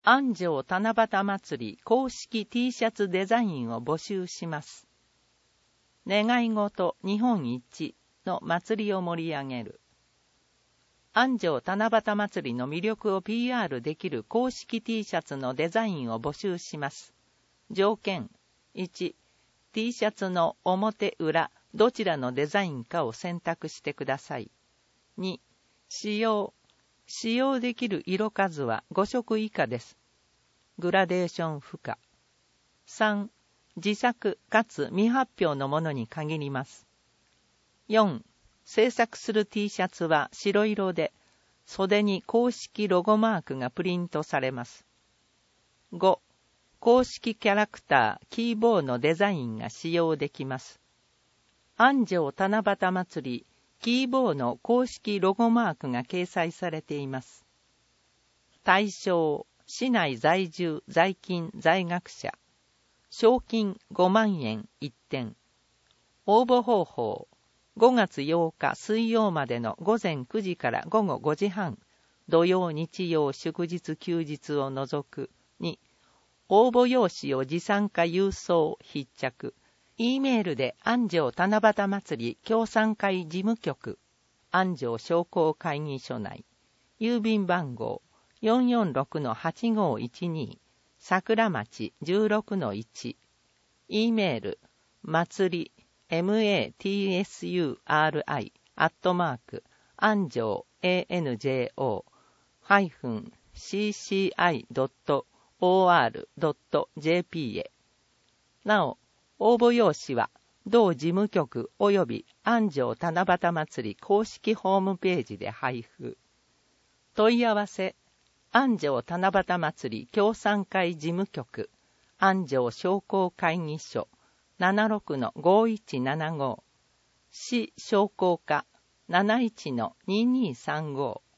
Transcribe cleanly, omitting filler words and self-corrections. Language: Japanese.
安城七夕祭り公式 T シャツデザインを募集します。願い事日本一の祭りを盛り上げる。安城七夕祭りの魅力を PR できる公式 T シャツのデザインを募集します。条件1、T シャツの表裏どちらのデザインかを選択してください。2、使用できる色数は5色以下です。グラデーション不可。3、自作かつ未発表のものに限ります。4、制作する T シャツは白色で、袖に公式ロゴマークがプリントされます。5、公式キャラクター、キーボーのデザインが使用できます。安城七夕祭り、キーボーの公式ロゴマークが掲載されています。対象、市内在住、在勤、在学者。賞金5万円1点。応募方法、5月8日水曜までの午前9時から午後5時半、土曜日曜祝日休日を除くに、応募用紙を持参か郵送必着。E メールで安城七夕祭り協賛会事務局、安城商工会議所内、郵便番号 446-8512、桜町 16-1、E メール、祭り、matsuri、安城 anjo-cci.or.jp へ。なお、応募用紙は、同事務局及び安城七夕祭り公式ホームページで配布。問い合わせ、安城七夕祭り協賛会事務局、安城商工会議所、76-5175、市商工課、71-2235。